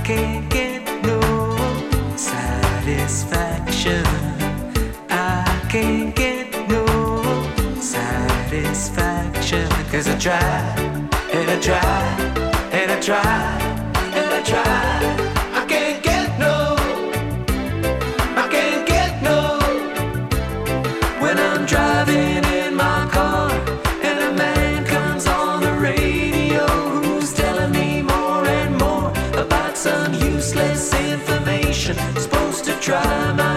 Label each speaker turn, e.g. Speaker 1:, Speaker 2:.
Speaker 1: can't get no satisfaction. I can't get no satisfaction. 'Cause I tried, and I tried, and I tried, and I tried. I can't get no, I can't get no. When I'm driving in my car and a man comes on the radio who's telling me more and more about some useless information, supposed to try my